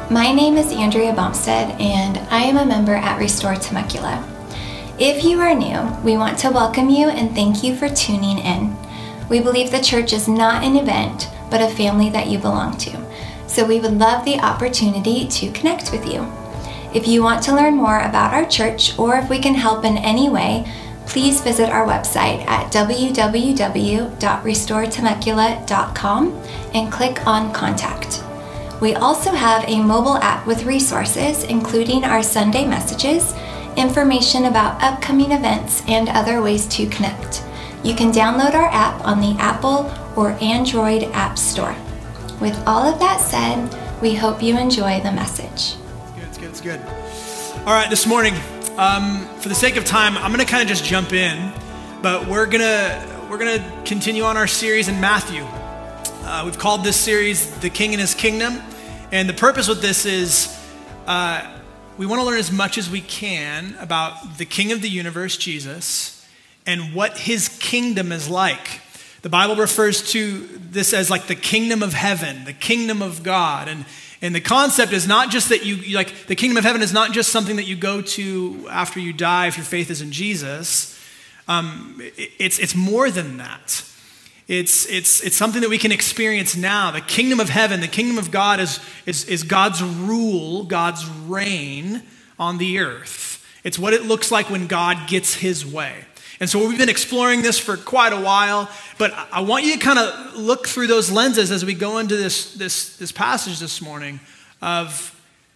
My name is Andrea Bumstead, and I am a member at Restore Temecula. If you are new, we want to welcome you and thank you for tuning in. We believe the church is not an event, but a family that you belong to. So we would love the opportunity to connect with you. If you want to learn more about our church or if we can help in any way, please visit our website at www.restoretemecula.com and click on Contact. We also have a mobile app with resources, including our Sunday messages, information about upcoming events, and other ways to connect. You can download our app on the Apple or Android App Store. With all of that said, we hope you enjoy the message. It's good. All right, this morning, for the sake of time, I'm going to kind of just jump in, but we're gonna continue on our series in Matthew. We've called this series The King and His Kingdom, and the purpose with this is we want to learn as much as we can about the King of the universe, Jesus, and what His kingdom is like. The Bible refers to this as like the kingdom of heaven, the kingdom of God, and the concept is not just that you like the kingdom of heaven is not just something that you go to after you die if your faith is in Jesus. It's more than that. It's something that we can experience now. The kingdom of heaven, the kingdom of God is God's rule, God's reign on the earth. It's what it looks like when God gets His way. And so we've been exploring this for quite a while, but I want you to kind of look through those lenses as we go into this passage this morning of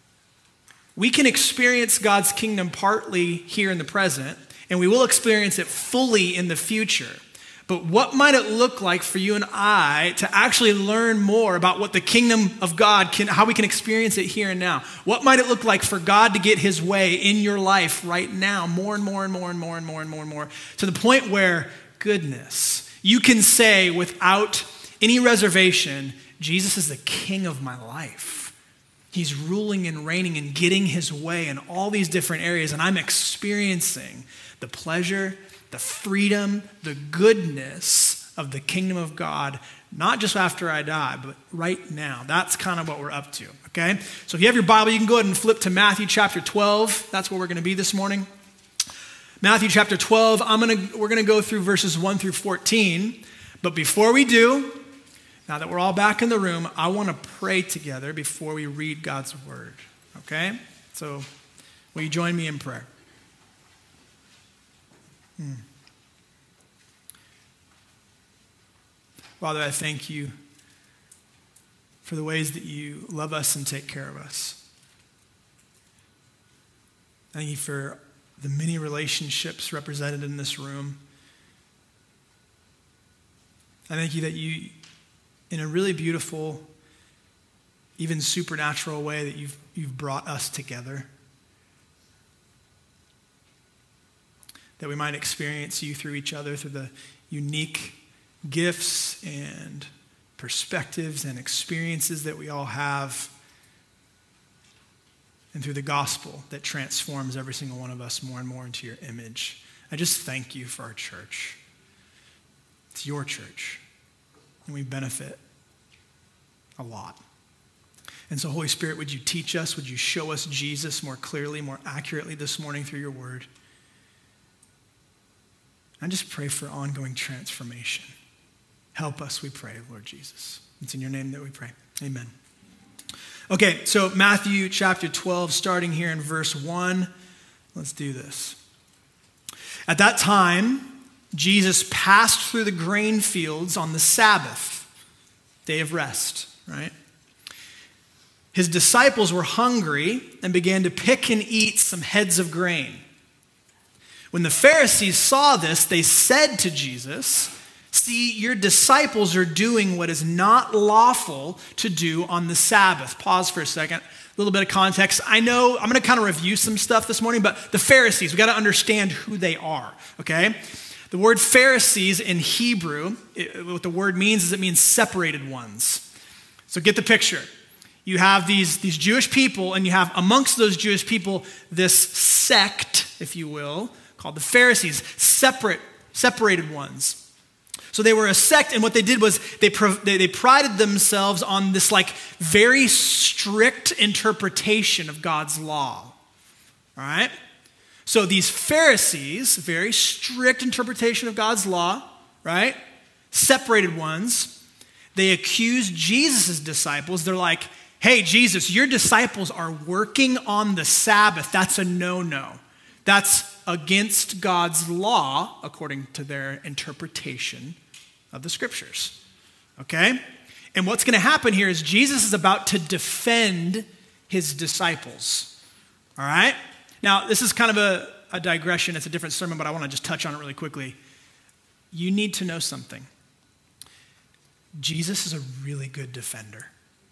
we can experience God's kingdom partly here in the present, and we will experience it fully in the future. But what might it look like for you and I to actually learn more about what the kingdom of God how we can experience it here and now? What might it look like for God to get His way in your life right now, more and more and more and more and more and more and more, to the point where, goodness, you can say without any reservation, Jesus is the King of my life. He's ruling and reigning and getting His way in all these different areas, and I'm experiencing the pleasure, the freedom, the goodness of the kingdom of God, not just after I die, but right now. That's kind of what we're up to, okay? So if you have your Bible, you can go ahead and flip to Matthew chapter 12. That's where we're going to be this morning. Matthew chapter 12, we're going to go through verses 1 through 14. But before we do, now that we're all back in the room, I want to pray together before we read God's word, okay? So will you join me in prayer? Father, I thank you for the ways that you love us and take care of us. Thank you for the many relationships represented in this room. I thank you that you, in a really beautiful, even supernatural way, that you've brought us together. That we might experience you through each other, through the unique gifts and perspectives and experiences that we all have, and through the gospel that transforms every single one of us more and more into your image. I just thank you for our church. It's your church, and we benefit a lot. And so, Holy Spirit, would you teach us? Would you show us Jesus more clearly, more accurately this morning through your word? I just pray for ongoing transformation. Help us, we pray, Lord Jesus. It's in your name that we pray. Amen. Okay, so Matthew chapter 12, starting here in verse 1. Let's do this. At that time, Jesus passed through the grain fields on the Sabbath, day of rest, right? His disciples were hungry and began to pick and eat some heads of grain. When the Pharisees saw this, they said to Jesus, "See, your disciples are doing what is not lawful to do on the Sabbath." Pause for a second. A little bit of context. I know I'm going to kind of review some stuff this morning, but the Pharisees, we got to understand who they are, okay? The word Pharisees in Hebrew, what the word means is it means separated ones. So get the picture. You have these Jewish people, and you have amongst those Jewish people this sect, if you will, called the Pharisees, separated ones. So they were a sect, and what they did was they prided themselves on this like very strict interpretation of God's law. All right? So these Pharisees, very strict interpretation of God's law, right? Separated ones, they accused Jesus' disciples. They're like, hey, Jesus, your disciples are working on the Sabbath. That's a no-no. That's against God's law, according to their interpretation of the scriptures. Okay? And what's going to happen here is Jesus is about to defend his disciples. All right? Now, this is kind of a digression. It's a different sermon, but I want to just touch on it really quickly. You need to know something. Jesus is a really good defender.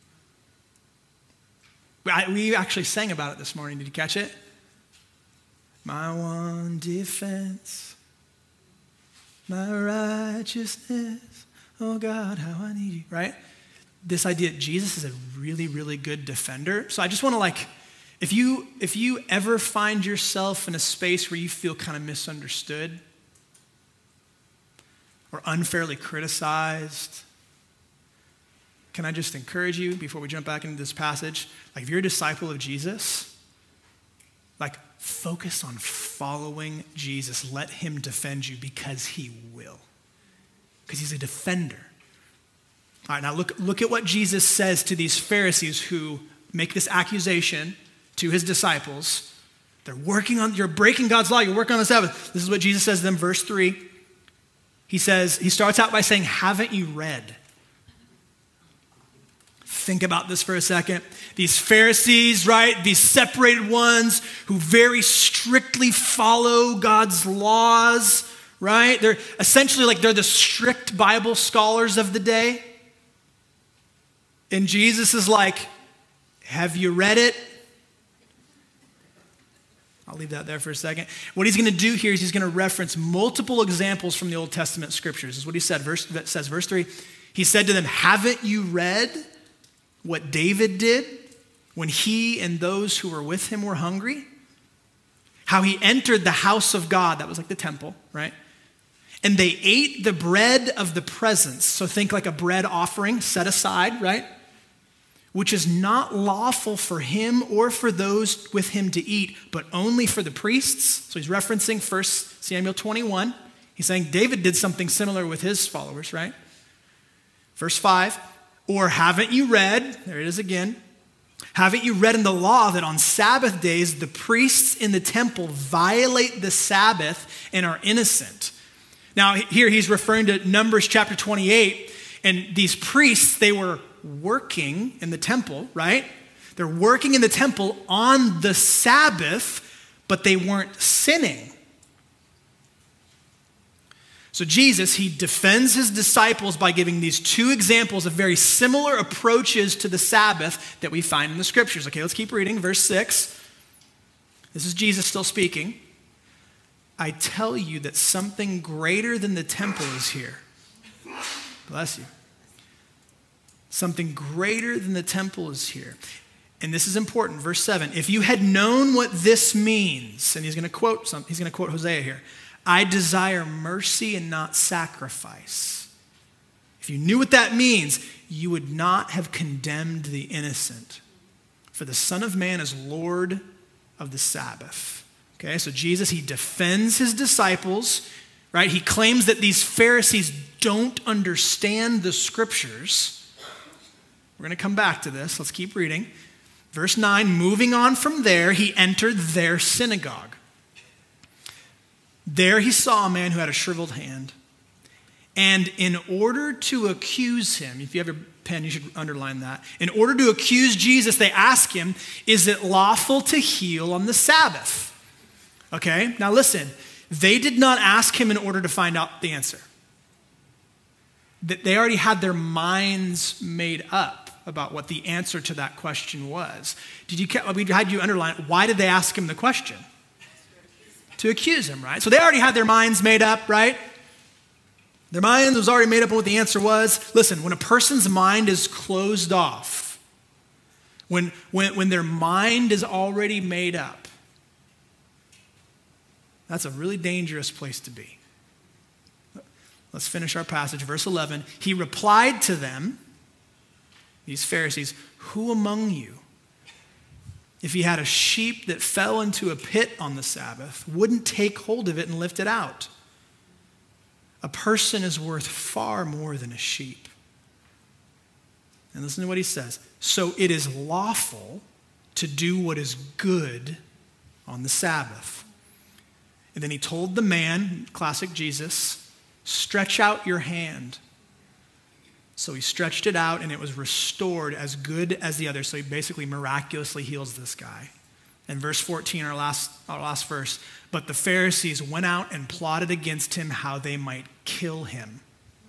We actually sang about it this morning. Did you catch it? My one defense, my righteousness, oh God, how I need you, right? This idea that Jesus is a really, really good defender. So I just want to if you ever find yourself in a space where you feel kind of misunderstood or unfairly criticized, can I just encourage you before we jump back into this passage? Like if you're a disciple of Jesus, focus on following Jesus. Let him defend you because he will. Because he's a defender. All right, now look at what Jesus says to these Pharisees who make this accusation to his disciples. You're breaking God's law, you're working on the Sabbath. This is what Jesus says to them, verse 3. He starts out by saying, haven't you read? Think about this for a second. These Pharisees, right? These separated ones who very strictly follow God's laws, right? They're essentially they're the strict Bible scholars of the day. And Jesus is like, have you read it? I'll leave that there for a second. What he's going to do here is he's going to reference multiple examples from the Old Testament scriptures. This is what he said. Verse 3. He said to them, haven't you read what David did when he and those who were with him were hungry? How he entered the house of God, that was like the temple, right? And they ate the bread of the presence. So think like a bread offering set aside, right? Which is not lawful for him or for those with him to eat, but only for the priests. So he's referencing 1 Samuel 21. He's saying David did something similar with his followers, right? Verse 5. Or haven't you read, there it is again, haven't you read in the law that on Sabbath days the priests in the temple violate the Sabbath and are innocent? Now here he's referring to Numbers chapter 28, and these priests, they were working in the temple, right? They're working in the temple on the Sabbath, but they weren't sinning. So Jesus, he defends his disciples by giving these two examples of very similar approaches to the Sabbath that we find in the scriptures. Okay, let's keep reading. Verse 6. This is Jesus still speaking. I tell you that something greater than the temple is here. Bless you. Something greater than the temple is here. And this is important. Verse 7. If you had known what this means, and he's going to quote Hosea here. I desire mercy and not sacrifice. If you knew what that means, you would not have condemned the innocent. For the Son of Man is Lord of the Sabbath. Okay, so Jesus, he defends his disciples, right? He claims that these Pharisees don't understand the scriptures. We're going to come back to this. Let's keep reading. Verse 9, moving on from there, he entered their synagogue. There he saw a man who had a shriveled hand. And in order to accuse him, if you have your pen, you should underline that. In order to accuse Jesus, they ask him, is it lawful to heal on the Sabbath? Okay, now listen. They did not ask him in order to find out the answer. They already had their minds made up about what the answer to that question was. We had you underline, why did they ask him the question? To accuse him, right? So they already had their minds made up, right? Their mind was already made up on what the answer was. Listen, when a person's mind is closed off, when their mind is already made up, that's a really dangerous place to be. Let's finish our passage, verse 11. He replied to them, these Pharisees, who among you, if he had a sheep that fell into a pit on the Sabbath, wouldn't take hold of it and lift it out? A person is worth far more than a sheep. And listen to what he says. So it is lawful to do what is good on the Sabbath. And then he told the man, classic Jesus, stretch out your hand. So he stretched it out and it was restored as good as the other. So he basically miraculously heals this guy. And verse 14, our last verse, but the Pharisees went out and plotted against him how they might kill him.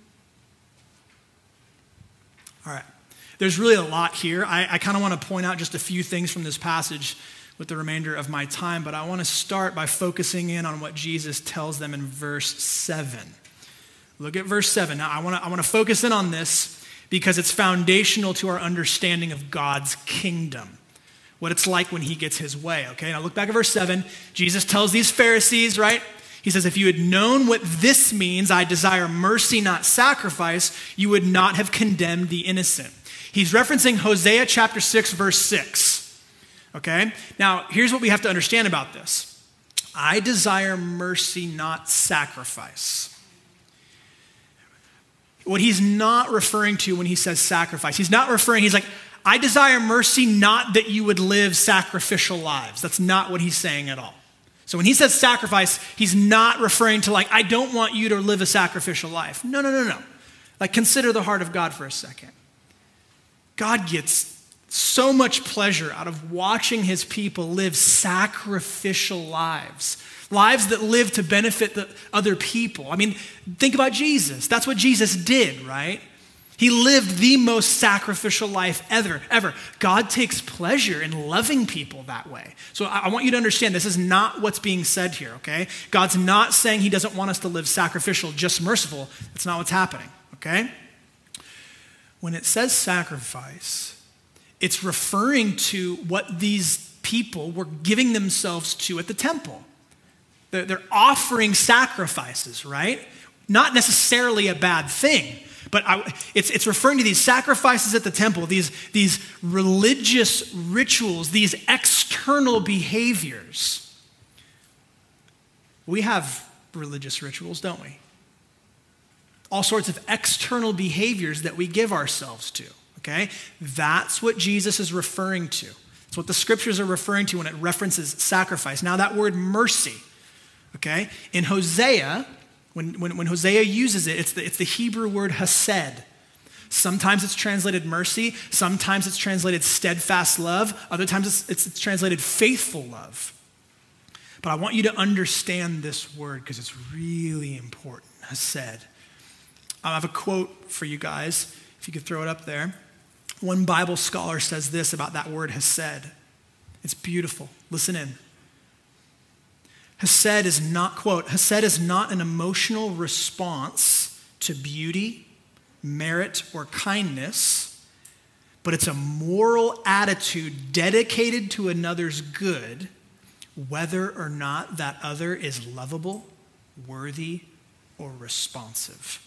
All right. There's really a lot here. I kind of want to point out just a few things from this passage with the remainder of my time, but I want to start by focusing in on what Jesus tells them in verse 7. Look at verse 7. Now, I want to focus in on this because it's foundational to our understanding of God's kingdom, what it's like when he gets his way, okay? Now look back at verse 7. Jesus tells these Pharisees, right? He says, if you had known what this means, I desire mercy, not sacrifice, you would not have condemned the innocent. He's referencing Hosea chapter 6, verse 6, okay? Now, here's what we have to understand about this. I desire mercy, not sacrifice. What he's not referring to when he says sacrifice, he's like, I desire mercy, not that you would live sacrificial lives. That's not what he's saying at all. So when he says sacrifice, he's not referring to I don't want you to live a sacrificial life. No. Consider the heart of God for a second. God gets so much pleasure out of watching his people live sacrificial lives that live to benefit the other people. I mean, think about Jesus. That's what Jesus did, right? He lived the most sacrificial life ever. God takes pleasure in loving people that way. So I want you to understand this is not what's being said here, okay? God's not saying he doesn't want us to live sacrificial, just merciful. That's not what's happening, okay? When it says sacrifice, it's referring to what these people were giving themselves to at the temple. They're offering sacrifices, right? Not necessarily a bad thing. But it's referring to these sacrifices at the temple, these religious rituals, these external behaviors. We have religious rituals, don't we? All sorts of external behaviors that we give ourselves to, okay? That's what Jesus is referring to. It's what the scriptures are referring to when it references sacrifice. Now that word mercy, okay? In Hosea, When Hosea uses it, it's the Hebrew word hesed. Sometimes it's translated mercy. Sometimes it's translated steadfast love. Other times it's translated faithful love. But I want you to understand this word because it's really important, hesed. I have a quote for you guys, if you could throw it up there. One Bible scholar says this about that word hesed. It's beautiful. Listen in. Hesed is not, quote, hesed is not an emotional response to beauty, merit, or kindness, but it's a moral attitude dedicated to another's good, whether or not that other is lovable, worthy, or responsive.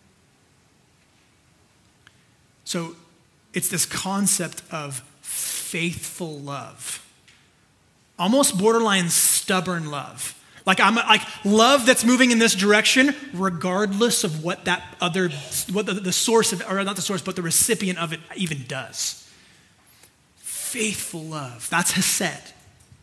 So it's this concept of faithful love. Almost borderline stubborn love. Like love that's moving in this direction, regardless of what that other, what the source of, or not the source, but the recipient of it even does. Faithful love. That's hesed.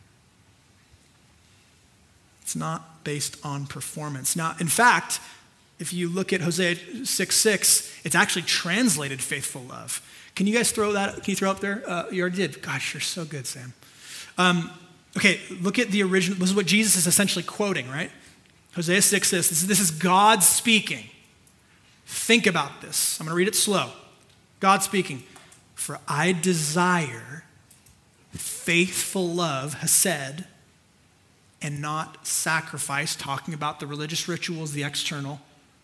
It's not based on performance. Now, in fact, if you look at Hosea 6:6, it's actually translated faithful love. Can you guys throw that? Can you throw up there? You already did. Gosh, you're so good, Sam. Okay, look at the original. This is what Jesus is essentially quoting, right? Hosea 6 says, this is God speaking. Think about this. I'm going to read it slow. God speaking. For I desire faithful love, hesed, and not sacrifice, talking about the religious rituals, the external.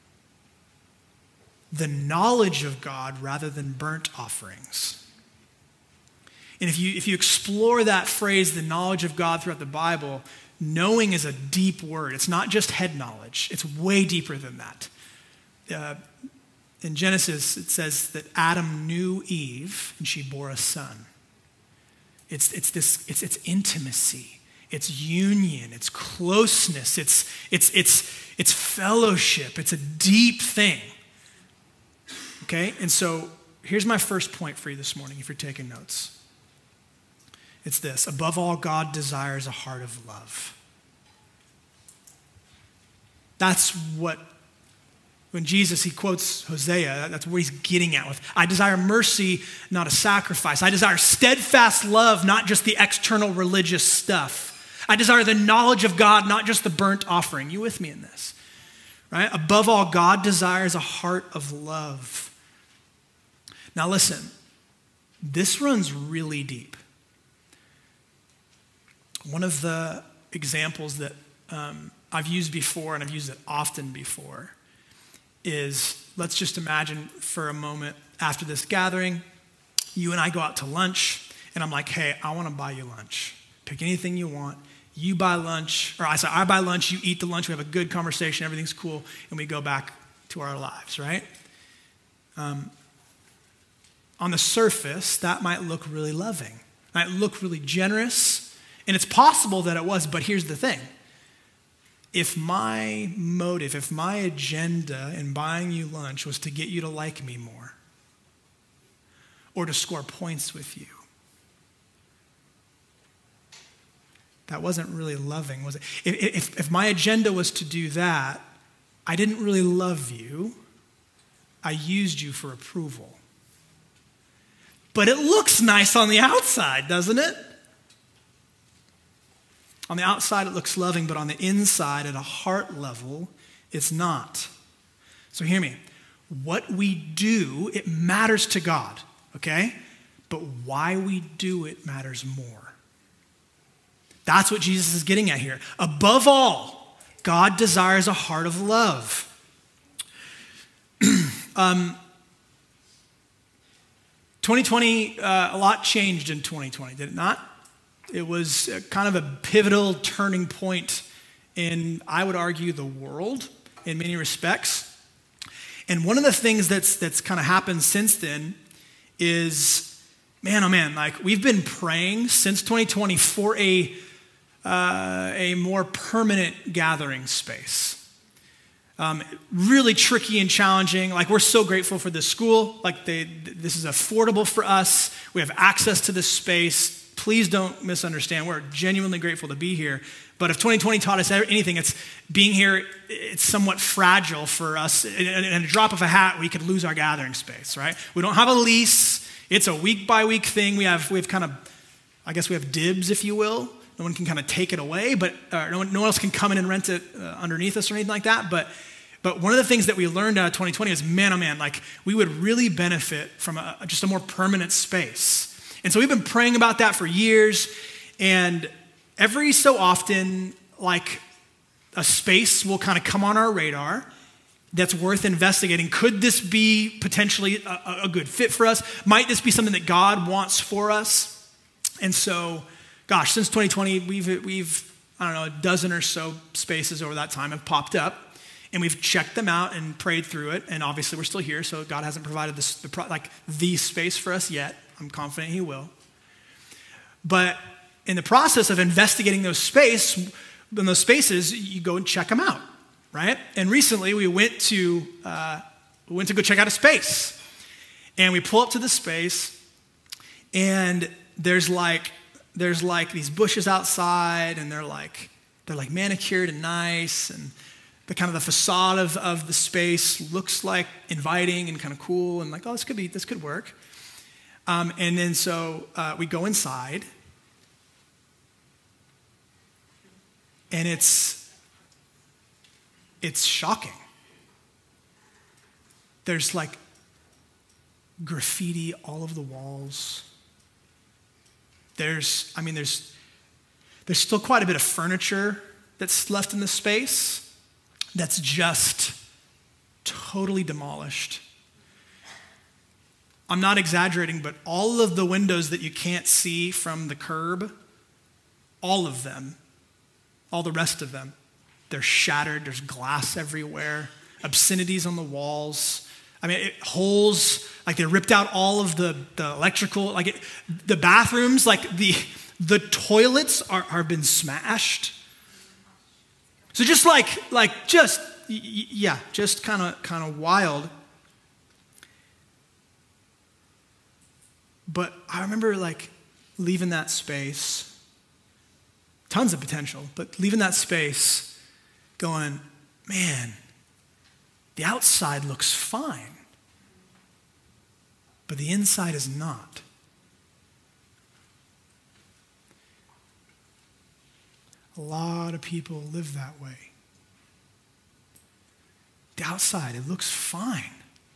The knowledge of God rather than burnt offerings. And if you explore that phrase, the knowledge of God, throughout the Bible, knowing is a deep word. It's not just head knowledge. It's way deeper than that. in Genesis, it says that Adam knew Eve and she bore a son. It's intimacy, it's union, it's closeness, it's fellowship, it's a deep thing. Okay, and so here's my first point for you this morning if you're taking notes. It's this: above all, God desires a heart of love. That's what, when Jesus, he quotes Hosea, that's what he's getting at with, I desire mercy, not a sacrifice. I desire steadfast love, not just the external religious stuff. I desire the knowledge of God, not just the burnt offering. You with me in this? Right? Above all, God desires a heart of love. Now listen, this runs really deep. One of the examples that I've used before, and I've used it often before, is, let's just imagine for a moment after this gathering, you and I go out to lunch, and I'm like, hey, I want to buy you lunch. Pick anything you want. You buy lunch, or I buy lunch, you eat the lunch, we have a good conversation, everything's cool, and we go back to our lives, right? On the surface, that might look really loving, might look really generous, and it's possible that it was, but here's the thing. If my motive, if my agenda in buying you lunch was to get you to like me more, or to score points with you, that wasn't really loving, was it? If my agenda was to do that, I didn't really love you. I used you for approval. But it looks nice on the outside, doesn't it? On the outside, it looks loving, but on the inside, at a heart level, it's not. So hear me. What we do, it matters to God, okay? But why we do it matters more. That's what Jesus is getting at here. Above all, God desires a heart of love. 2020, a lot changed in 2020, did it not? It was kind of a pivotal turning point in, I would argue, the world in many respects. And one of the things that's kind of happened since then is, man, oh man, like we've been praying since 2020 for a more permanent gathering space. Really tricky and challenging. Like, we're so grateful for this school. Like, this is affordable for us. We have access to this space. Please don't misunderstand. We're genuinely grateful to be here. But if 2020 taught us anything, it's being here, it's somewhat fragile for us. In a drop of a hat, we could lose our gathering space, right? We don't have a lease. It's a week-by-week thing. We have kind of, I guess we have dibs, if you will. No one can kind of take it away, but no one else can come in and rent it underneath us or anything like that. But one of the things that we learned out of 2020 is, man, oh man, like we would really benefit from just a more permanent space. And so we've been praying about that for years. And every so often, like a space will kind of come on our radar that's worth investigating. Could this be potentially a good fit for us? Might this be something that God wants for us? And so, gosh, since 2020, we've I don't know, a dozen or so spaces over that time have popped up, and we've checked them out and prayed through it. And obviously, we're still here, so God hasn't provided the space for us yet. I'm confident He will. But in the process of investigating those spaces, you go and check them out, right? And recently, we went to go check out a space, and we pull up to the space, and there's like these bushes outside, and they're like manicured and nice, and the kind of the facade of the space looks like inviting and kind of cool, and like, oh, this could work. And then so we go inside, and it's shocking. There's like graffiti all over the walls. There's still quite a bit of furniture that's left in the space that's just totally demolished. I'm not exaggerating, but all of the windows that you can't see from the curb, all of them, all the rest of them, they're shattered. There's glass everywhere. obscenities on the walls. I mean, holes, like they ripped out all of the electrical, the bathrooms, like the toilets have been smashed. So just just kind of wild. But I remember leaving that space, tons of potential, but leaving that space going, man, the outside looks fine, but the inside is not. A lot of people live that way. The outside, it looks fine.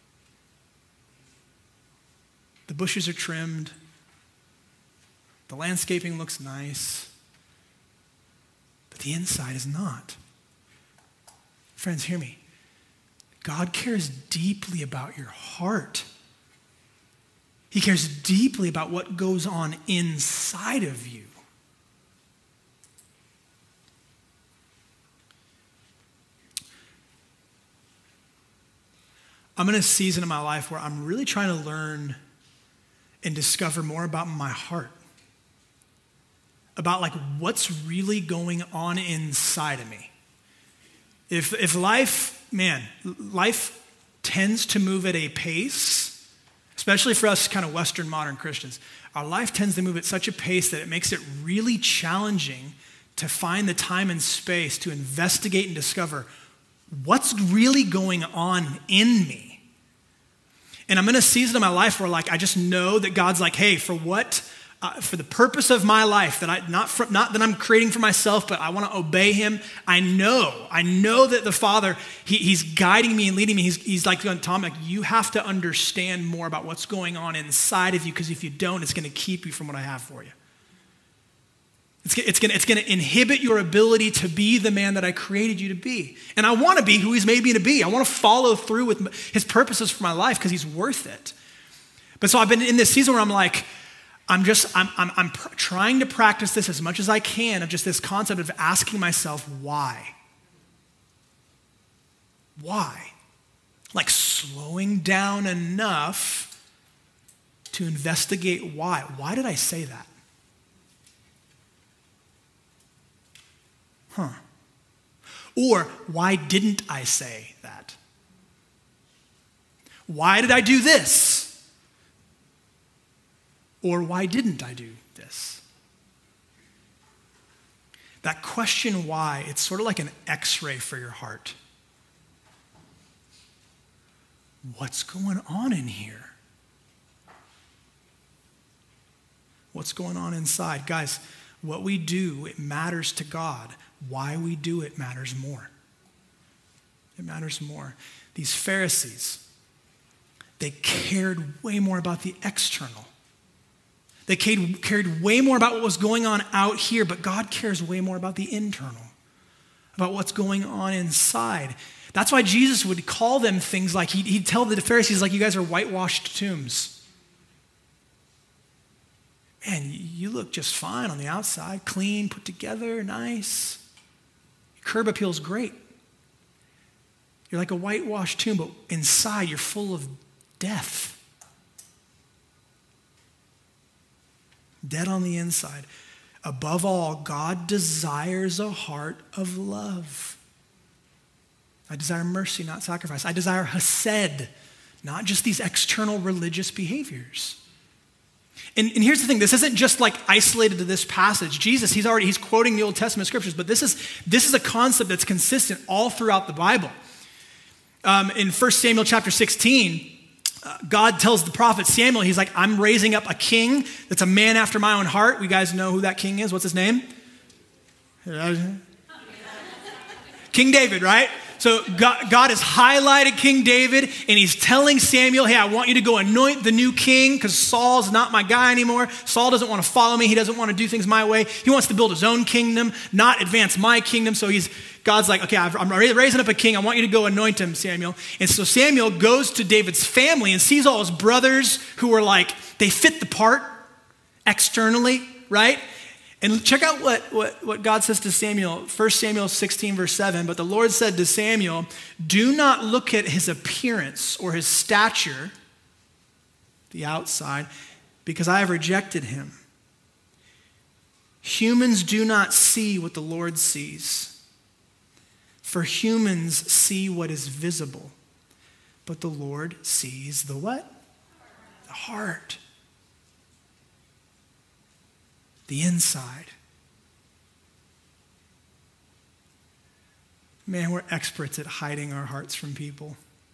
The bushes are trimmed. The landscaping looks nice. But the inside is not. Friends, hear me. God cares deeply about your heart. He cares deeply about what goes on inside of you. I'm in a season of my life where I'm really trying to learn and discover more about my heart. About what's really going on inside of me. If life tends to move at a pace, especially for us kind of Western modern Christians, our life tends to move at such a pace that it makes it really challenging to find the time and space to investigate and discover what's really going on in me. And I'm in a season of my life where I just know that God's hey, for the purpose of my life, that not that I'm creating for myself, but I want to obey him. I know that the Father, he's guiding me and leading me. He's going, Tom, you have to understand more about what's going on inside of you, because if you don't, it's going to keep you from what I have for you. It's going to inhibit your ability to be the man that I created you to be. And I want to be who he's made me to be. I want to follow through with his purposes for my life because he's worth it. But so I've been in this season where I'm trying to practice this as much as I can, of just this concept of asking myself, why? Why? Slowing down enough to investigate why. Why did I say that? Or why didn't I say that? Why did I do this? Or why didn't I do this? That question why, it's sort of like an x-ray for your heart. What's going on in here? What's going on inside? Guys, what we do, it matters to God. Why we do it matters more. It matters more. These Pharisees, they cared way more about the external. They cared way more about what was going on out here, but God cares way more about the internal, about what's going on inside. That's why Jesus would call them things like, he'd tell the Pharisees, you guys are whitewashed tombs. Man, you look just fine on the outside, clean, put together, nice. Your curb appeal's great. You're like a whitewashed tomb, but inside you're full of death. Dead on the inside. Above all, God desires a heart of love. I desire mercy, not sacrifice. I desire hesed, not just these external religious behaviors. And here's the thing, this isn't just isolated to this passage. Jesus, he's quoting the Old Testament scriptures, but this is a concept that's consistent all throughout the Bible. In 1 Samuel chapter 16, God tells the prophet Samuel, he's like, I'm raising up a king that's a man after my own heart. You guys know who that king is? What's his name? King David, right? So God has highlighted King David, and he's telling Samuel, hey, I want you to go anoint the new king because Saul's not my guy anymore. Saul doesn't want to follow me. He doesn't want to do things my way. He wants to build his own kingdom, not advance my kingdom. So God's like, okay, I'm raising up a king. I want you to go anoint him, Samuel. And so Samuel goes to David's family and sees all his brothers who are they fit the part externally, right? And check out what God says to Samuel, 1 Samuel 16, verse 7. But the Lord said to Samuel, do not look at his appearance or his stature, the outside, because I have rejected him. Humans do not see what the Lord sees, for humans see what is visible, but the Lord sees the what? The heart. The inside. Man, we're experts at hiding our hearts from people.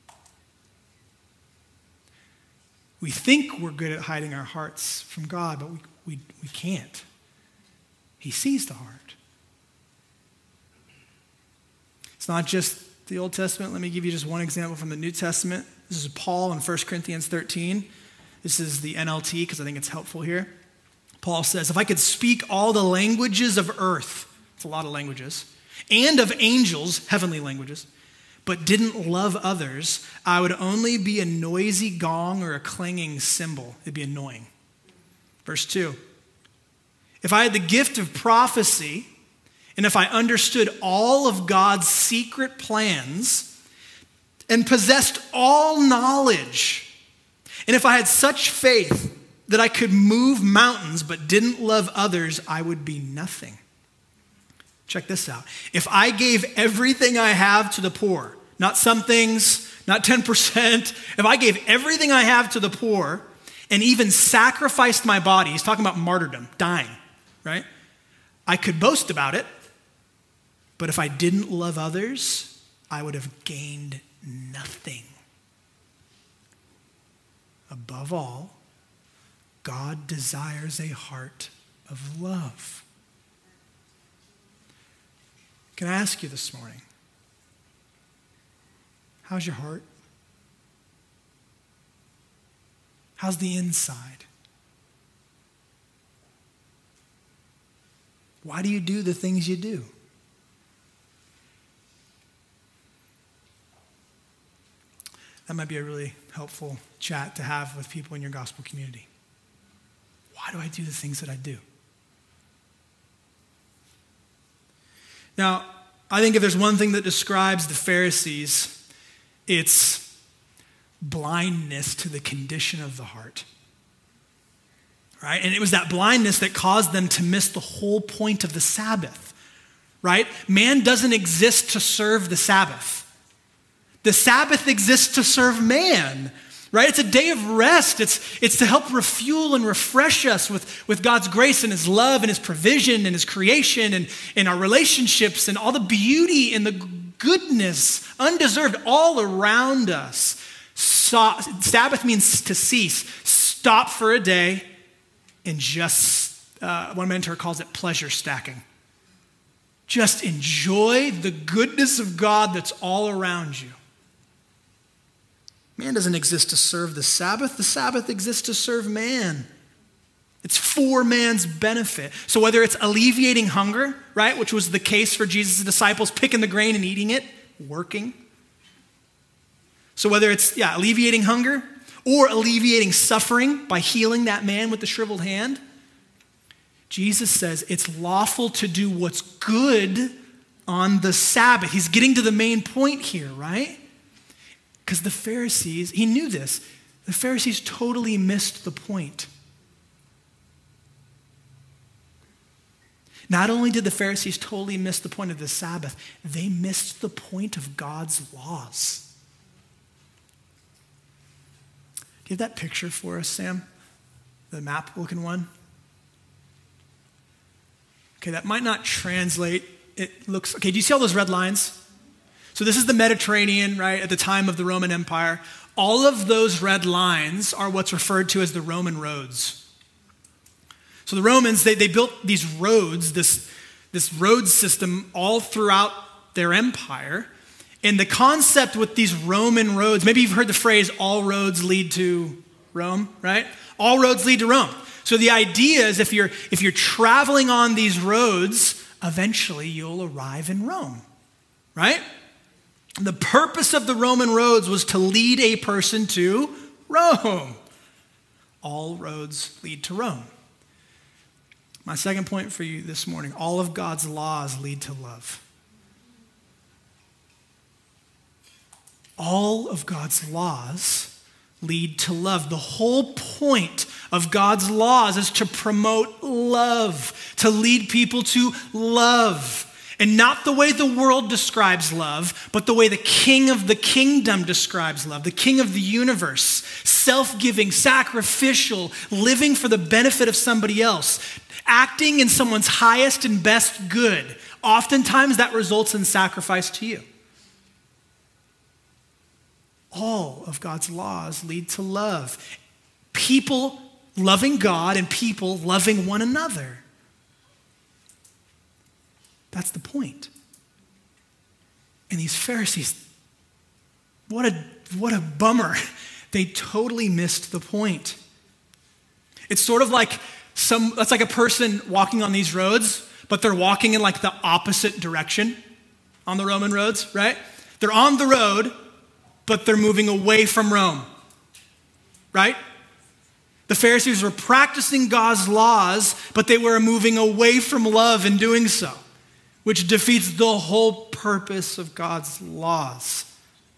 We think we're good at hiding our hearts from God, but we can't. He sees the heart. It's not just the Old Testament. Let me give you just one example from the New Testament. This is Paul in 1 Corinthians 13. This is the NLT because I think it's helpful here. Paul says, if I could speak all the languages of earth, it's a lot of languages, and of angels, heavenly languages, but didn't love others, I would only be a noisy gong or a clanging cymbal. It'd be annoying. Verse 2. If I had the gift of prophecy, and if I understood all of God's secret plans, and possessed all knowledge, and if I had such faith that I could move mountains but didn't love others, I would be nothing. Check this out. If I gave everything I have to the poor, not some things, not 10%, if I gave everything I have to the poor and even sacrificed my body, he's talking about martyrdom, dying, right? I could boast about it, but if I didn't love others, I would have gained nothing. Above all, God desires a heart of love. Can I ask you this morning, how's your heart? How's the inside? Why do you do the things you do? That might be a really helpful chat to have with people in your gospel community. Why do I do the things that I do? Now, I think if there's one thing that describes the Pharisees, it's blindness to the condition of the heart. Right? And it was that blindness that caused them to miss the whole point of the Sabbath. Right? Man doesn't exist to serve the Sabbath. The Sabbath exists to serve man. Right? It's a day of rest. It's to help refuel and refresh us with God's grace and his love and his provision and his creation and our relationships and all the beauty and the goodness, undeserved, all around us. Sabbath means to cease. Stop for a day and just, one mentor calls it pleasure stacking. Just enjoy the goodness of God that's all around you. Man doesn't exist to serve the Sabbath. The Sabbath exists to serve man. It's for man's benefit. So whether it's alleviating hunger, right, which was the case for Jesus' disciples, picking the grain and eating it, working. So whether it's, alleviating hunger or alleviating suffering by healing that man with the shriveled hand, Jesus says it's lawful to do what's good on the Sabbath. He's getting to the main point here, right? Because the Pharisees, he knew this. The Pharisees totally missed the point. Not only did the Pharisees totally miss the point of the Sabbath, they missed the point of God's laws. Do you have that picture for us, Sam? The map-looking one? Okay, that might not translate. It looks, okay, do you see all those red lines? So this is the Mediterranean, right, at the time of the Roman Empire. All of those red lines are what's referred to as the Roman roads. So the Romans, they built these roads, this road system all throughout their empire. And the concept with these Roman roads, maybe you've heard the phrase, all roads lead to Rome, right? All roads lead to Rome. So the idea is if you're traveling on these roads, eventually you'll arrive in Rome, right? The purpose of the Roman roads was to lead a person to Rome. All roads lead to Rome. My second point for you this morning, all of God's laws lead to love. All of God's laws lead to love. The whole point of God's laws is to promote love, to lead people to love. And not the way the world describes love, but the way the King of the kingdom describes love, the King of the universe, self-giving, sacrificial, living for the benefit of somebody else, acting in someone's highest and best good. Oftentimes that results in sacrifice to you. All of God's laws lead to love. People loving God and people loving one another. That's the point. And these Pharisees, what a bummer. They totally missed the point. It's sort of like that's like a person walking on these roads, but they're walking in like the opposite direction on the Roman roads, right? They're on the road, but they're moving away from Rome, right? The Pharisees were practicing God's laws, but they were moving away from love in doing so, which defeats the whole purpose of God's laws.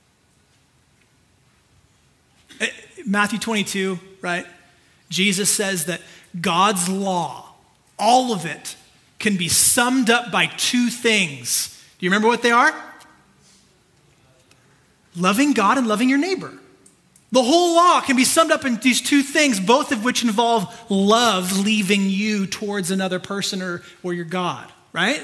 Matthew 22, right? Jesus says that God's law, all of it, can be summed up by two things. Do you remember what they are? Loving God and loving your neighbor. The whole law can be summed up in these two things, both of which involve love leaving you towards another person or your God, right?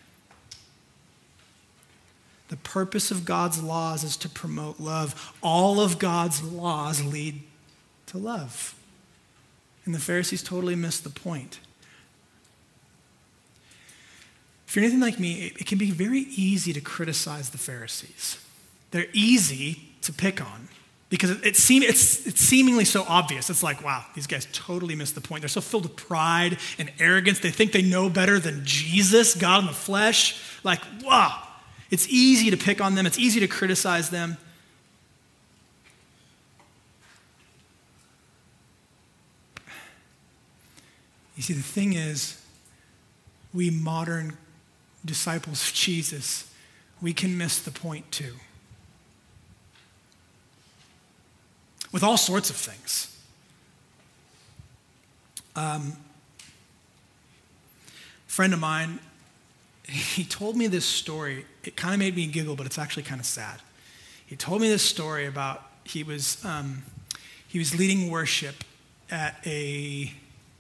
The purpose of God's laws is to promote love. All of God's laws lead to love. And the Pharisees totally missed the point. If you're anything like me, it can be very easy to criticize the Pharisees. They're easy to pick on because it's seemingly so obvious. It's like, wow, these guys totally missed the point. They're so filled with pride and arrogance. They think they know better than Jesus, God in the flesh. Like, wow. It's easy to pick on them. It's easy to criticize them. You see, the thing is, we modern disciples of Jesus, we can miss the point too. With all sorts of things. A friend of mine, he told me this story. It kind of made me giggle, but it's actually kind of sad. He told me this story about he was leading worship at a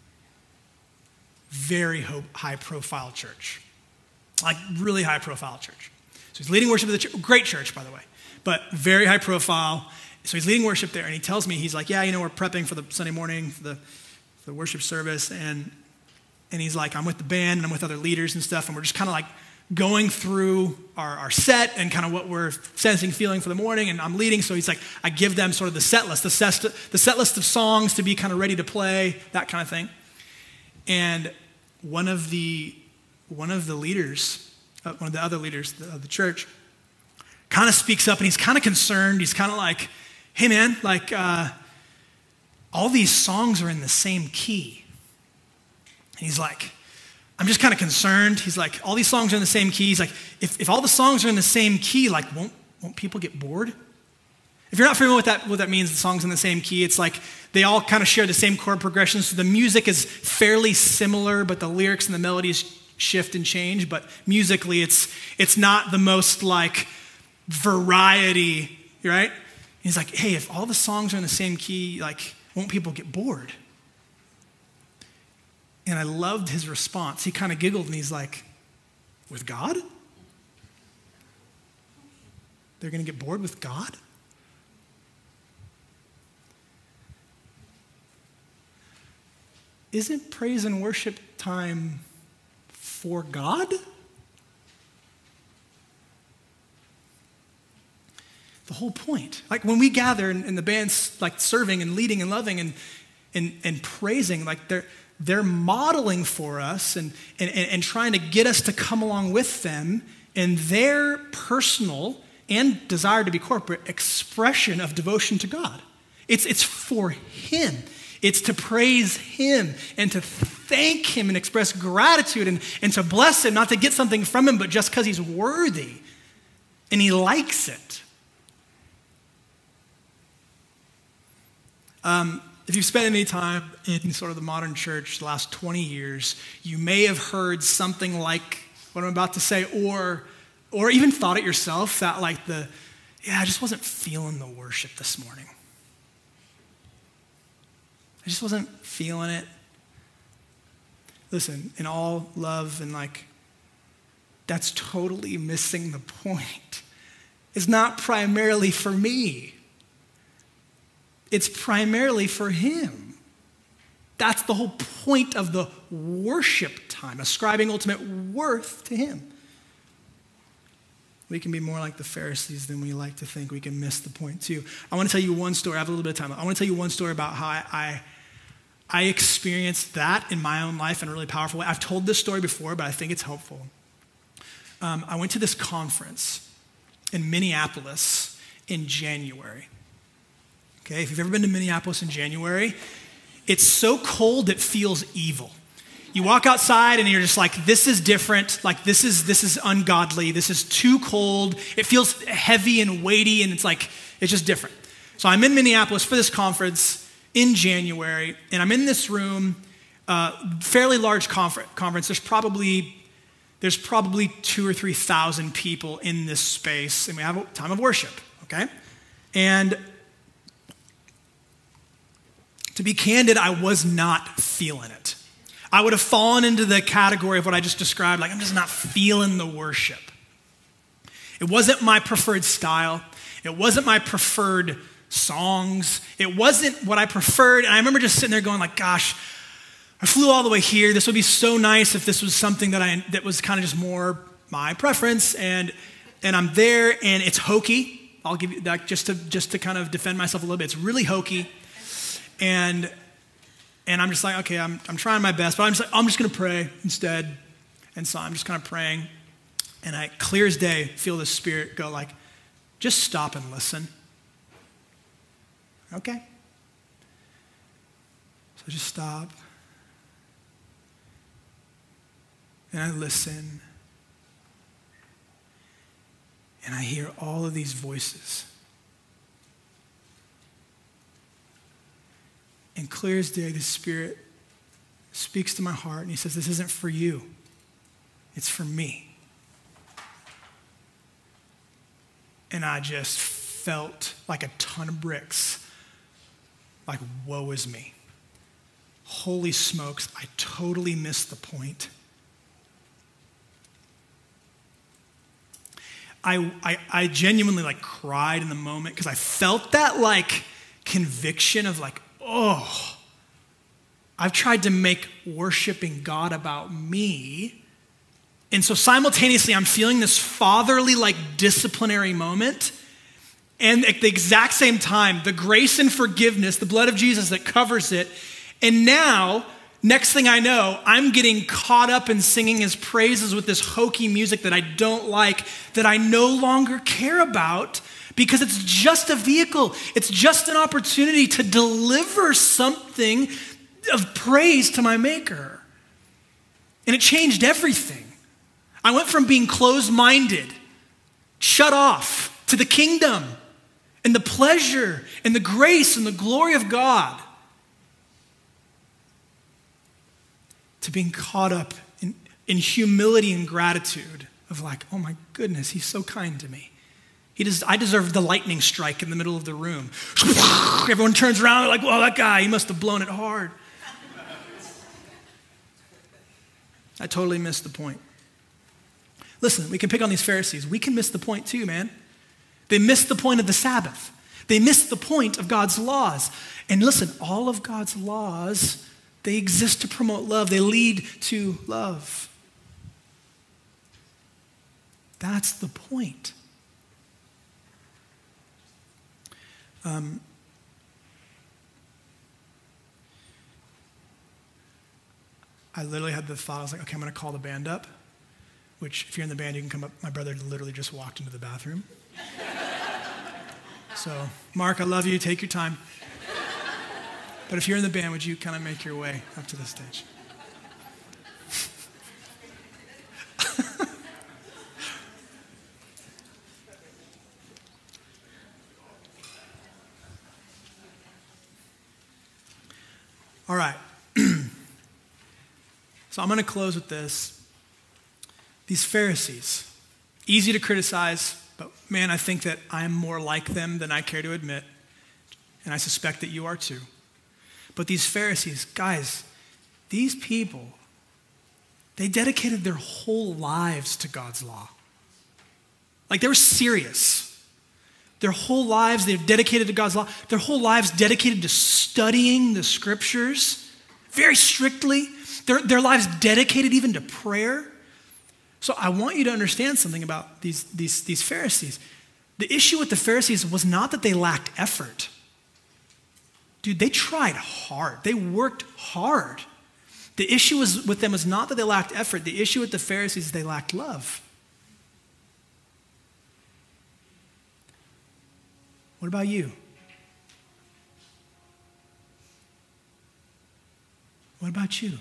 very high-profile church, like really high-profile church. So he's leading worship at the church, great church, by the way, but very high-profile. So he's leading worship there, and he tells me, he's like, yeah, we're prepping for the Sunday morning, for the worship service, and he's like, I'm with the band, and I'm with other leaders and stuff, and we're just kind of like going through our set and kind of what we're sensing, feeling for the morning, and I'm leading, so he's like, I give them sort of the set list of songs to be kind of ready to play, that kind of thing. And one of the leaders, one of the other leaders of the church, kind of speaks up, and he's kind of concerned. He's kind of like, hey man, like all these songs are in the same key. And he's like, I'm just kind of concerned. He's like, all these songs are in the same key. He's like, if all the songs are in the same key, like won't people get bored? If you're not familiar with what that means, the songs in the same key, it's like they all kind of share the same chord progression. So the music is fairly similar, but the lyrics and the melodies shift and change. But musically, it's not the most like variety, right? He's like, hey, if all the songs are in the same key, like, won't people get bored? And I loved his response. He kind of giggled and he's like, with God? They're going to get bored with God? Isn't praise and worship time for God? The whole point. Like when we gather and the band's like serving and leading and loving and praising, like they're modeling for us and trying to get us to come along with them in their personal and desire to be corporate expression of devotion to God. It's for Him. It's to praise him and to thank him and express gratitude and to bless him, not to get something from him, but just because he's worthy and he likes it. If you've spent any time in sort of the modern church the last 20 years, you may have heard something like what I'm about to say, or even thought it yourself, that like I just wasn't feeling the worship this morning. I just wasn't feeling it. Listen, in all love and that's totally missing the point. It's not primarily for me. It's primarily for him. That's the whole point of the worship time, ascribing ultimate worth to him. We can be more like the Pharisees than we like to think. We can miss the point too. I want to tell you one story. I have a little bit of time. I want to tell you one story about how I experienced that in my own life in a really powerful way. I've told this story before, but I think it's helpful. I went to this conference in Minneapolis in January. Okay, if you've ever been to Minneapolis in January, it's so cold it feels evil. You walk outside and you're just like, this is different. Like this is ungodly. This is too cold. It feels heavy and weighty, and it's just different. So I'm in Minneapolis for this conference in January, and I'm in this room, fairly large conference. There's probably 2,000 or 3,000 people in this space, and we have a time of worship, okay? And to be candid, I was not feeling it. I would have fallen into the category of what I just described, like I'm just not feeling the worship. It wasn't my preferred style. It wasn't my preferred songs. It wasn't what I preferred. And I remember just sitting there going like, gosh, I flew all the way here. This would be so nice if this was something that was kind of just more my preference. And I'm there, and it's hokey. I'll give you that just to kind of defend myself a little bit. It's really hokey. And I'm just like, okay, I'm trying my best, but I'm just going to pray instead. And so I'm just kind of praying. And I, clear as day, feel the Spirit go like, just stop and listen. Okay. So just stop. And I listen. And I hear all of these voices. And clear as day, the Spirit speaks to my heart, and he says, this isn't for you. It's for me. And I just felt like a ton of bricks. Like, woe is me. Holy smokes, I totally missed the point. I genuinely cried in the moment because I felt that conviction of oh, I've tried to make worshiping God about me. And so simultaneously, I'm feeling this fatherly, disciplinary moment. And at the exact same time, the grace and forgiveness, the blood of Jesus that covers it. And now, next thing I know, I'm getting caught up in singing his praises with this hokey music that I don't like, that I no longer care about, because it's just a vehicle. It's just an opportunity to deliver something of praise to my Maker. And it changed everything. I went from being closed-minded, shut off, to the kingdom and the pleasure and the grace and the glory of God, to being caught up in humility and gratitude of oh my goodness, he's so kind to me. I deserve the lightning strike in the middle of the room. Everyone turns around, they're well, that guy, he must have blown it hard. I totally missed the point. Listen, we can pick on these Pharisees. We can miss the point too, man. They missed the point of the Sabbath. They missed the point of God's laws. And listen, all of God's laws, they exist to promote love. They lead to love. That's the point. I literally had the thought, I was like, okay, I'm going to call the band up, which if you're in the band, you can come up. My brother literally just walked into the bathroom. So, Mark, I love you. Take your time. But if you're in the band, would you kind of make your way up to the stage? All right. So I'm going to close with this. These Pharisees, easy to criticize, but man, I think that I'm more like them than I care to admit. And I suspect that you are too. But these Pharisees, guys, these people, they dedicated their whole lives to God's law. Like they were serious. Their whole lives, they've dedicated to God's law. Their whole lives dedicated to studying the scriptures very strictly. Their lives dedicated even to prayer. So I want you to understand something about these Pharisees. The issue with the Pharisees was not that they lacked effort. Dude, they tried hard. They worked hard. The issue with them was not that they lacked effort. The issue with the Pharisees is they lacked love. What about you? What about you?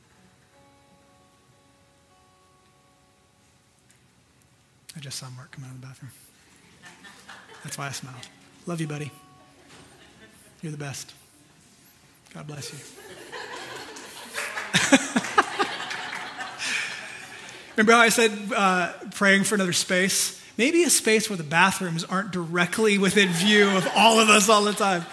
I just saw Mark come out of the bathroom. That's why I smiled. Love you, buddy. You're the best. God bless you. Remember how I said praying for another space? Maybe a space where the bathrooms aren't directly within view of all of us all the time.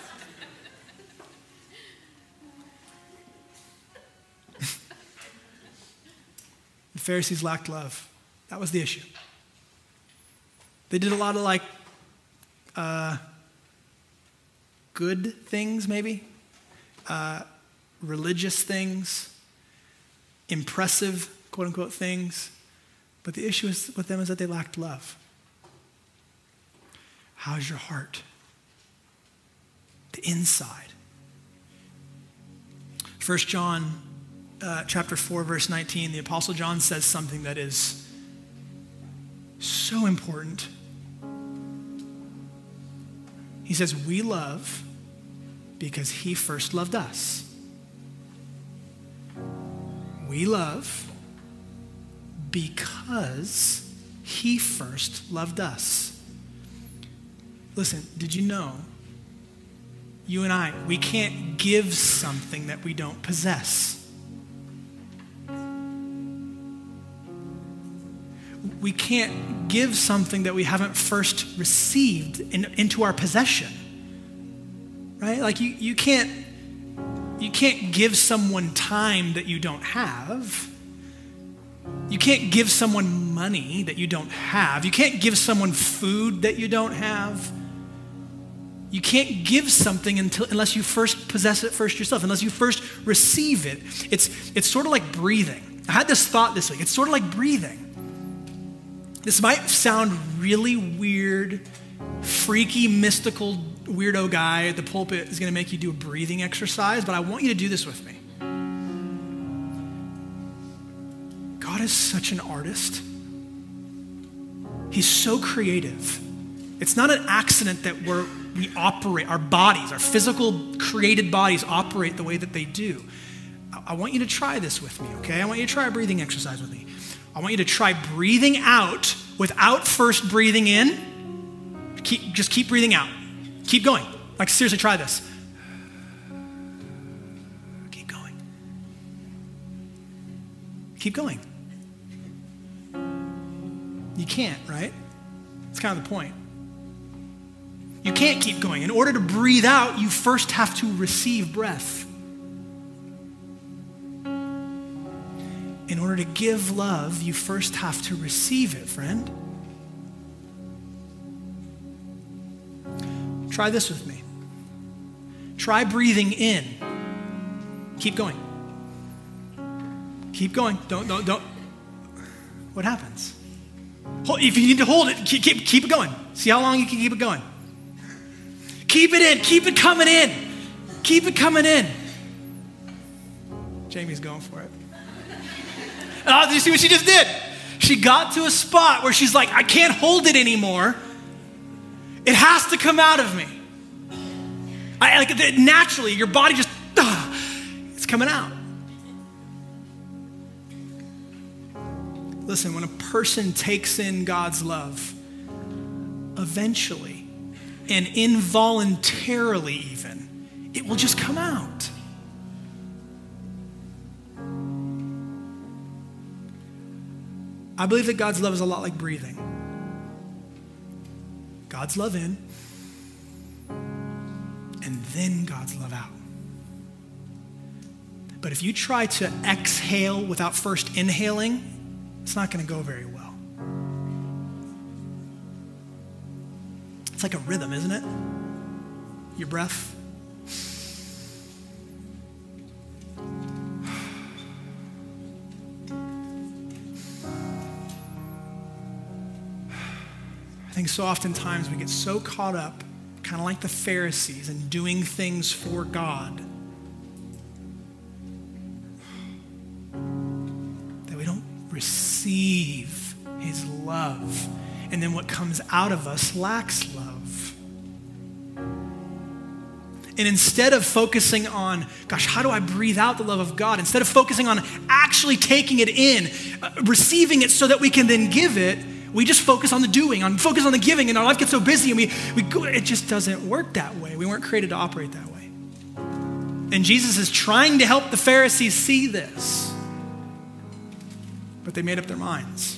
The Pharisees lacked love. That was the issue. They did a lot of good things maybe, religious things, impressive quote unquote things. But the issue with them is that they lacked love. How's your heart? The inside. 1 John chapter 4, verse 19, the Apostle John says something that is so important. He says, we love because he first loved us. We love because he first loved us. Listen, did you know, you and I, we can't give something that we don't possess. We can't give something that we haven't first received into our possession. Right? Like you can't give someone time that you don't have. You can't give someone money that you don't have. You can't give someone food that you don't have. You can't give something unless you first possess it first yourself, unless you first receive it. It's sort of like breathing. I had this thought this week. It's sort of like breathing. This might sound really weird, freaky, mystical, weirdo guy at the pulpit is going to make you do a breathing exercise, but I want you to do this with me. God is such an artist. He's so creative. It's not an accident that we operate, our bodies, our physical created bodies operate the way that they do. I want you to try this with me, okay? I want you to try a breathing exercise with me. I want you to try breathing out without first breathing in. Just keep breathing out. Keep going. Like seriously, try this. Keep going. Keep going. You can't, right? That's kind of the point. You can't keep going. In order to breathe out, you first have to receive breath. In order to give love, you first have to receive it, friend. Try this with me. Try breathing in. Keep going. Keep going. Don't. What happens? If you need to hold it, keep it going. See how long you can keep it going. Keep it in. Keep it coming in. Keep it coming in. Jamie's going for it. Oh, did you see what she just did? She got to a spot where she's like, I can't hold it anymore. It has to come out of me. Naturally, your body just coming out. Listen, when a person takes in God's love, eventually and involuntarily even, it will just come out. I believe that God's love is a lot like breathing. God's love in, and then God's love out. But if you try to exhale without first inhaling, it's not going to go very well. It's like a rhythm, isn't it? Your breath. I think so oftentimes we get so caught up, kind of like the Pharisees, in doing things for God that we don't receive his love. And then what comes out of us lacks love. And instead of focusing on, gosh, how do I breathe out the love of God? Instead of focusing on actually taking it in, receiving it so that we can then give it, we just focus on the doing, focus on the giving, and our life gets so busy, and we go, it just doesn't work that way. We weren't created to operate that way. And Jesus is trying to help the Pharisees see this, but they made up their minds.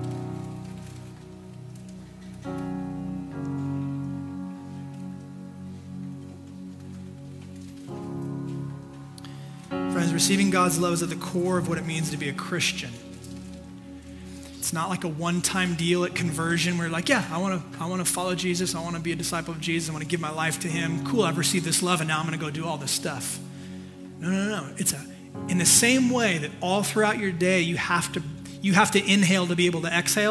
Friends, receiving God's love is at the core of what it means to be a Christian. It's not like a one-time deal at conversion where like, yeah, I want to follow Jesus. I want to be a disciple of Jesus. I want to give my life to him. Cool, I've received this love, and now I'm going to go do all this stuff. No. It's in the same way that all throughout your day you have to inhale to be able to exhale.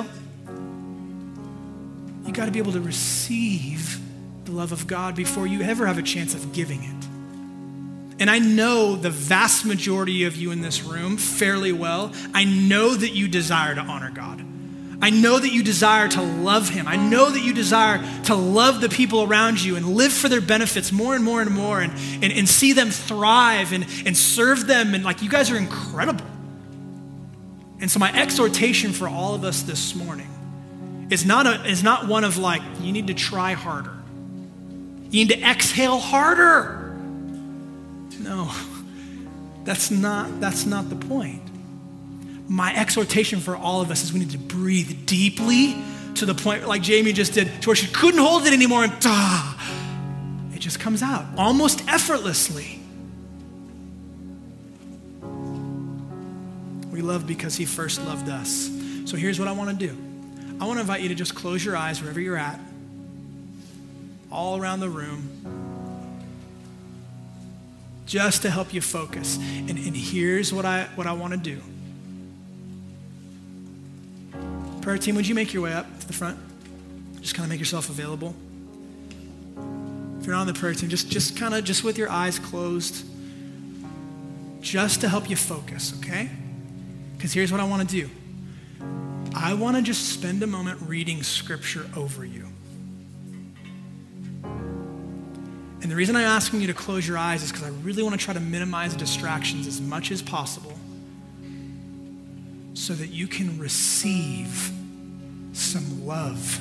You got to be able to receive the love of God before you ever have a chance of giving it. And I know the vast majority of you in this room fairly well. I know that you desire to honor God. I know that you desire to love him. I know that you desire to love the people around you and live for their benefits more and more and more and see them thrive and serve them. And like, you guys are incredible. And so my exhortation for all of us this morning is not one of like, you need to try harder. You need to exhale harder. No, that's not the point. My exhortation for all of us is we need to breathe deeply to the point, like Jamie just did, to where she couldn't hold it anymore, and it just comes out almost effortlessly. We love because he first loved us. So here's what I want to do. I want to invite you to just close your eyes wherever you're at, all around the room, just to help you focus. And here's what I want to do. Prayer team, would you make your way up to the front? Just kind of make yourself available. If you're not on the prayer team, just with your eyes closed, just to help you focus, okay? Because here's what I want to do. I want to just spend a moment reading scripture over you. And the reason I'm asking you to close your eyes is because I really want to try to minimize distractions as much as possible so that you can receive some love.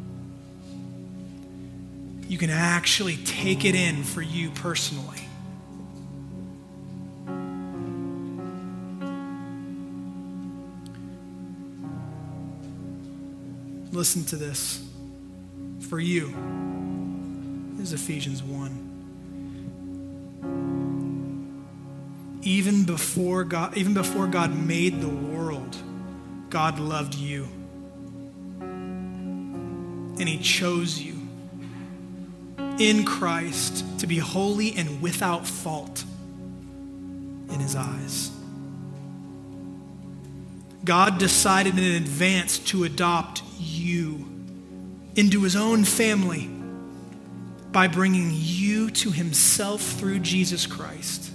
You can actually take it in for you personally. Listen to this. For you. This is Ephesians 1. Even before God made the world, God loved you. And he chose you in Christ to be holy and without fault in his eyes. God decided in advance to adopt you into his own family by bringing you to himself through Jesus Christ.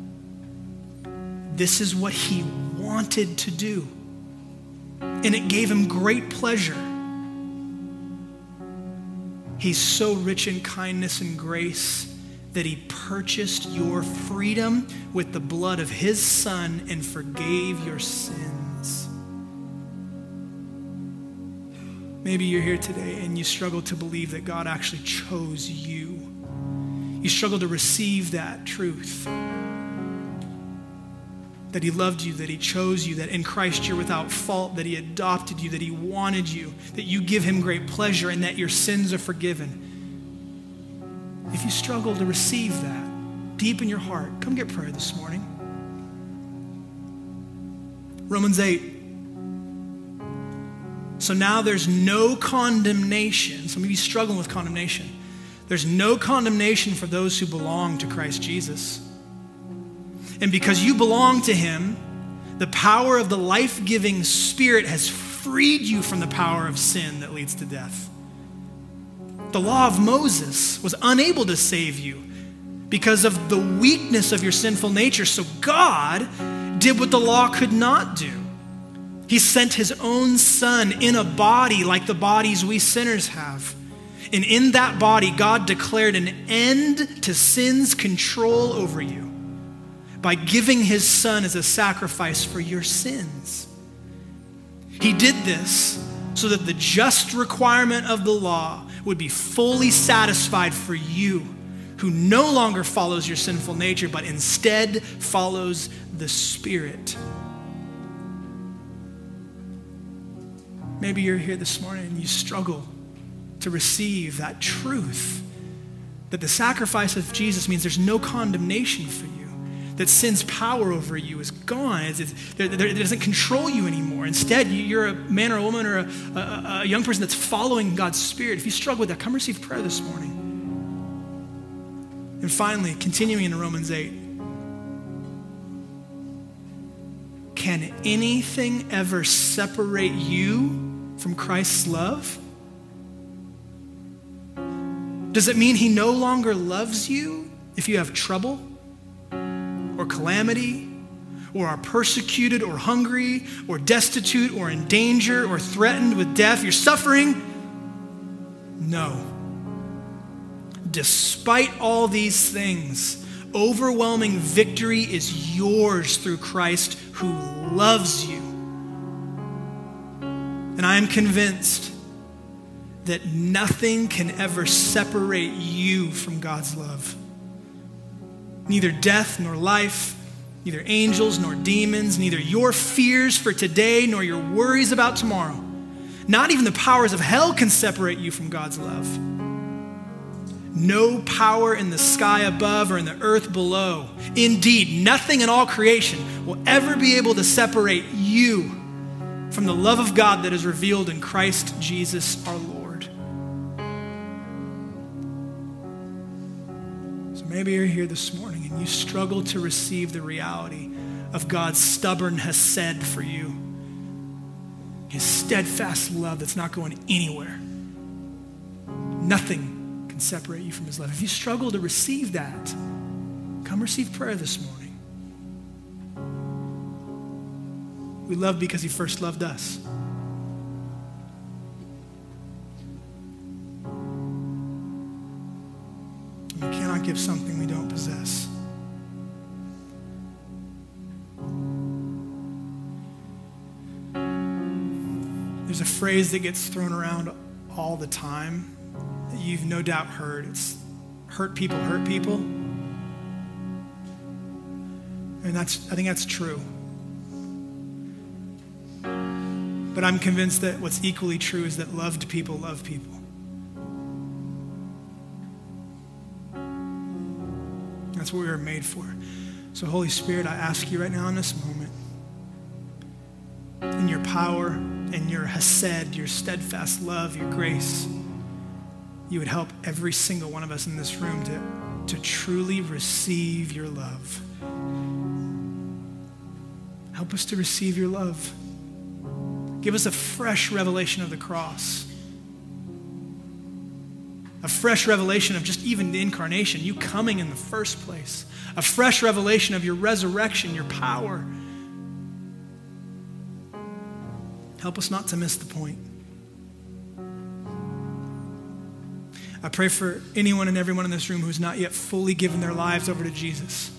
This is what he wanted to do, and it gave him great pleasure. He's so rich in kindness and grace that he purchased your freedom with the blood of his Son and forgave your sins. Maybe you're here today and you struggle to believe that God actually chose you. You struggle to receive that truth, that he loved you, that he chose you, that in Christ you're without fault, that he adopted you, that he wanted you, that you give him great pleasure, and that your sins are forgiven. If you struggle to receive that deep in your heart, come get prayer this morning. Romans 8. So now there's no condemnation. Some of you struggling with condemnation. There's no condemnation for those who belong to Christ Jesus. And because you belong to him, the power of the life-giving Spirit has freed you from the power of sin that leads to death. The law of Moses was unable to save you because of the weakness of your sinful nature. So God did what the law could not do. He sent his own Son in a body like the bodies we sinners have. And in that body, God declared an end to sin's control over you by giving his Son as a sacrifice for your sins. He did this so that the just requirement of the law would be fully satisfied for you, who no longer follows your sinful nature, but instead follows the Spirit. Maybe you're here this morning and you struggle to receive that truth, that the sacrifice of Jesus means there's no condemnation for you, that sin's power over you is gone. It doesn't control you anymore. Instead, you're a man or a woman or a young person that's following God's Spirit. If you struggle with that, come receive prayer this morning. And finally, continuing in Romans 8, can anything ever separate you from Christ's love? Does it mean he no longer loves you if you have trouble or calamity or are persecuted or hungry or destitute or in danger or threatened with death? You're suffering? No. Despite all these things, overwhelming victory is yours through Christ who loves you. And I am convinced that nothing can ever separate you from God's love. Neither death nor life, neither angels nor demons, neither your fears for today nor your worries about tomorrow. Not even the powers of hell can separate you from God's love. No power in the sky above or in the earth below, indeed, nothing in all creation will ever be able to separate you from the love of God that is revealed in Christ Jesus our Lord. So maybe you're here this morning and you struggle to receive the reality of God's stubborn hesed for you. His steadfast love that's not going anywhere. Nothing can separate you from his love. If you struggle to receive that, come receive prayer this morning. We love because he first loved us. We cannot give something we don't possess. There's a phrase that gets thrown around all the time that you've no doubt heard. It's hurt people hurt people. And I think that's true. But I'm convinced that what's equally true is that loved people love people. That's what we were made for. So Holy Spirit, I ask you right now in this moment, in your power and your hesed, your steadfast love, your grace, you would help every single one of us in this room to truly receive your love. Help us to receive your love. Give us a fresh revelation of the cross. A fresh revelation of just even the incarnation, you coming in the first place. A fresh revelation of your resurrection, your power. Help us not to miss the point. I pray for anyone and everyone in this room who's not yet fully given their lives over to Jesus.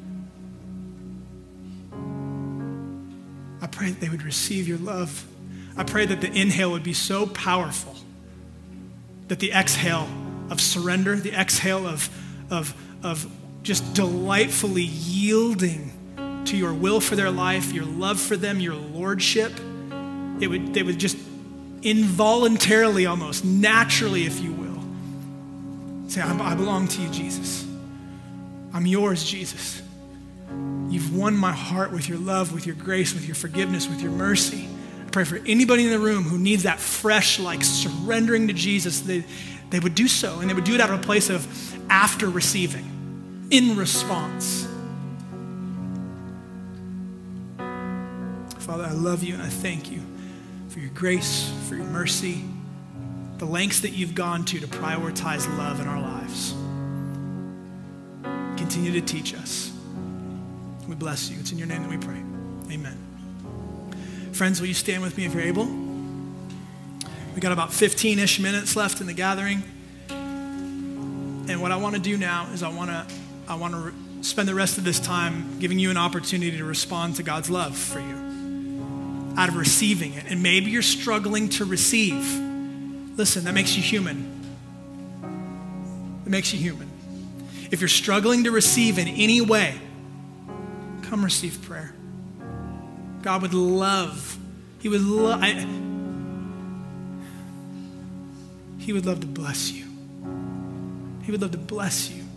I pray that they would receive your love. I pray that the inhale would be so powerful that the exhale of surrender, the exhale of just delightfully yielding to your will for their life, your love for them, your lordship, they would just involuntarily, almost naturally, if you will, say, I belong to you, Jesus. I'm yours, Jesus. You've won my heart with your love, with your grace, with your forgiveness, with your mercy. I pray for anybody in the room who needs that fresh, surrendering to Jesus, they would do so, and they would do it out of a place of after receiving, in response. Father, I love you and I thank you for your grace, for your mercy, the lengths that you've gone to prioritize love in our lives. Continue to teach us. We bless you. It's in your name that we pray. Amen. Friends, will you stand with me if you're able? We got about 15-ish minutes left in the gathering. And what I want to do now is I want to spend the rest of this time giving you an opportunity to respond to God's love for you out of receiving it. And maybe you're struggling to receive. Listen, that makes you human. It makes you human. If you're struggling to receive in any way, come receive prayer. God would love, he would love to bless you. He would love to bless you.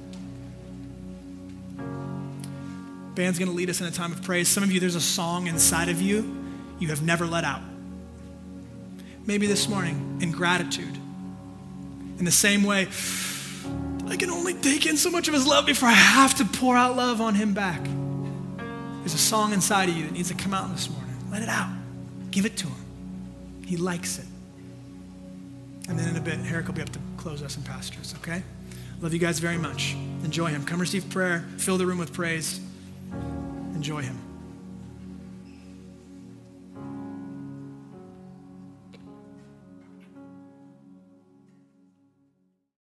Band's going to lead us in a time of praise. Some of you, there's a song inside of you you have never let out. Maybe this morning, in gratitude. In the same way, I can only take in so much of his love before I have to pour out love on him back. There's a song inside of you that needs to come out this morning. Let it out. Give it to him. He likes it. And then in a bit, Eric will be up to close us and pastor us, okay? Love you guys very much. Enjoy him. Come receive prayer. Fill the room with praise. Enjoy him.